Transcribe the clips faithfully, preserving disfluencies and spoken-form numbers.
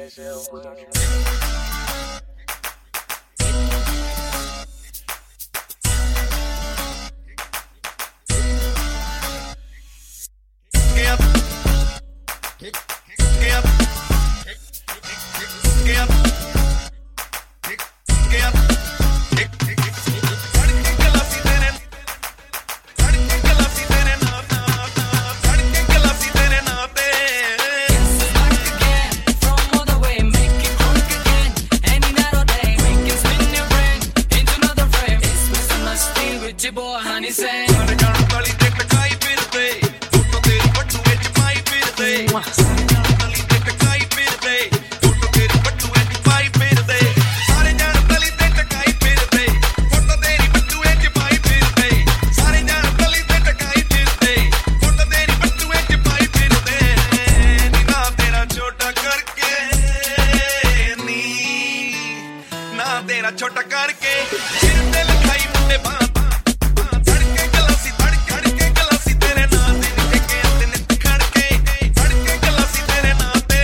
तेरा छोटा करके सिर ते लिखाई मुंडे बां धड़के गलासी धड़के धड़के गलासी तेरे नाम ते निके ते नित खड़के धड़के गलासी तेरे नाम ते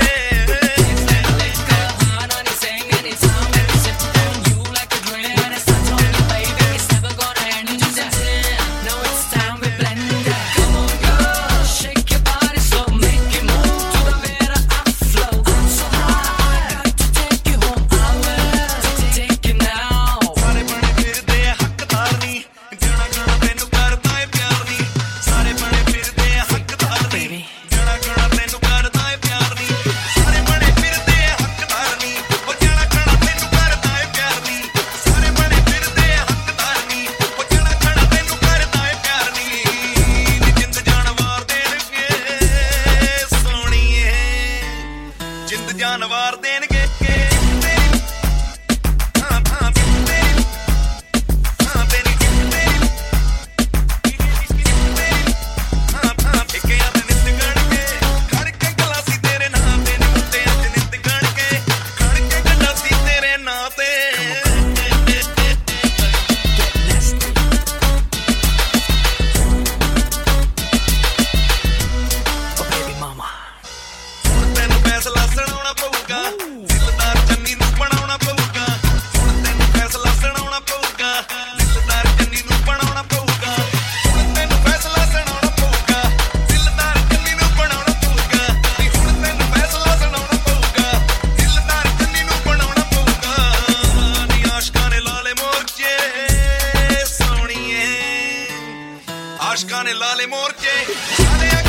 hard on his saying anytime every sip on you like a dream and it's not on you baby it's never gonna end just now it's time we blend it come on girl shake your body slow make it move to the beat I flow I'm so high I got to take you home I will take you now ਸਾਰੇ ਬਣੇ ਫਿਰਦੇ ਹੱਕਦਾਰ ਨਹੀਂ ਜਣਾ ਜਣਾ ਤੈਨੂੰ ਕਰਦਾ ਏ ਪਿਆਰ ਨਹੀਂ ਸਾਰੇ ਬਣੇ ਫਿਰਦੇ ਹੱਕਦਾਰ ਨਹੀਂ ਜਣਾ ਜਣਾ ਤੈਨੂੰ ਕਰਦਾ ਏ ਪਿਆਰ ਨਹੀਂ ਸਾਰੇ ਬਣੇ ਫਿਰਦੇ ਹੱਕਦਾਰ ਨਹੀਂ ਉਹ ਜਣਾ ਜਣਾ ਤੈਨੂੰ ਕਰਦਾ ਏ ਪਿਆਰ ਨਹੀਂ ਸਾਰੇ ਬਣੇ ਫਿਰਦੇ ਹੱਕਦਾਰ ਨਹੀਂ ਉਹ ਜਣਾ ਜਣਾ ਤੈਨੂੰ ਕਰਦਾ ਏ ਪਿਆਰ ਨਹੀਂ ਨੀ ਜਿੰਦ ਜਾਨ ਵਾਰ ਦੇਣਗੇ ਸੋਹਣੀਏ ਜਿੰਦ ਜਾਨ ਵਾਰ ਦੇਣਗੇ ਫੈਸਲਾ ਸੁਣਾਉਣਾ ਪਊਗਾ ਦਿਲਦਾਰ ਚੰਨੀ ਨੂੰ ਬਣਾਉਣਾ ਪਊਗਾ ਹੁਣ ਤੈਨੂੰ ਫੈਸਲਾ ਸੁਣਾਉਣਾ ਪਊਗਾ ਦਿਲਦਾਰ ਚੰਨੀ ਨੂੰ ਬਣਾਉਣਾ ਪਊਗਾ ਹੁਣ ਤੈਨੂੰ ਫੈਸਲਾ ਸੁਣਾਉਣਾ ਪਊਗਾ ਦਿਲਦਾਰ ਚੰਨੀ ਨੂੰ ਬਣਾਉਣਾ ਪਊਗਾ ਨਹੀਂ ਹੁਣ ਤੈਨੂੰ ਫੈਸਲਾ ਸੁਣਾਉਣਾ ਪਊਗਾ ਦਿਲਦਾਰ ਚੰਨੀ ਨੂੰ ਬਣਾਉਣਾ ਪਊਗਾ ਨੀ ਆਸ਼ਕਾਂ ਨੇ ਲਾਲੇ ਮੋਰਚੇ ਸੋਹਣੀਏ ਆਸ਼ਕਾਂ ਨੇ ਲਾਲੇ ਮੋਰਚੇ